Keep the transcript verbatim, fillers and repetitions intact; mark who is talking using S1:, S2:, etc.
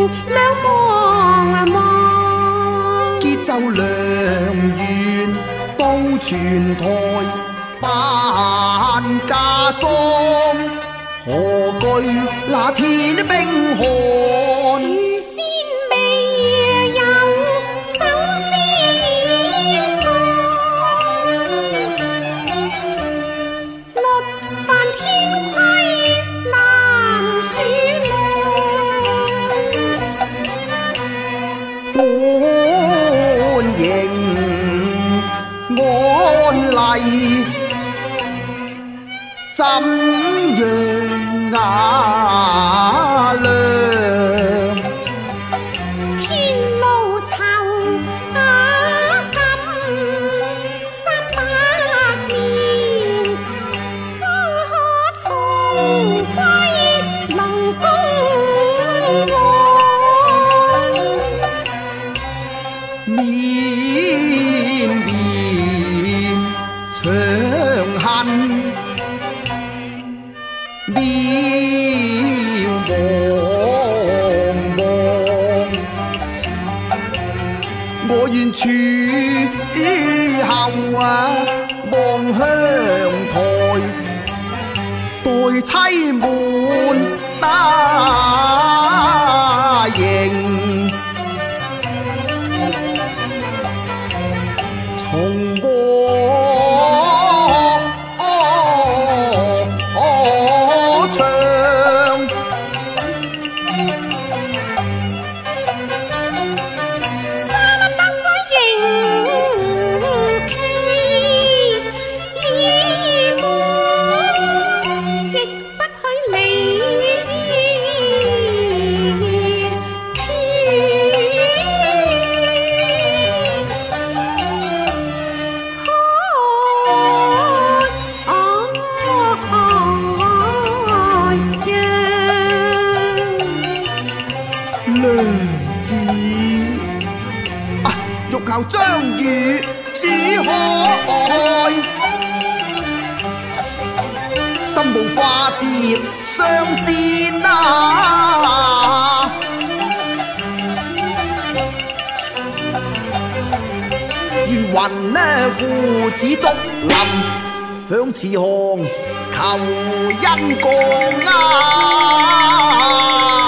S1: 兩望啊望，
S2: 結就良緣到全台辦嫁妝，何懼那天冰寒？
S1: 如仙未有手先乾，律犯天規難選
S2: 本營安麗怎樣雅量？
S1: 天路酬啊金三百年，方可重歸龍宮王。
S2: 綿綿長恨渺茫茫，我願處後啊望鄉台，待妻滿答應，重和唱。
S1: 三百載仍期已滿，亦不許離斷。
S2: 娘子啊，欲求將與只可愛，心無化蝶雙仙啊！願雲呢父子竹林向慈航求恩降啊！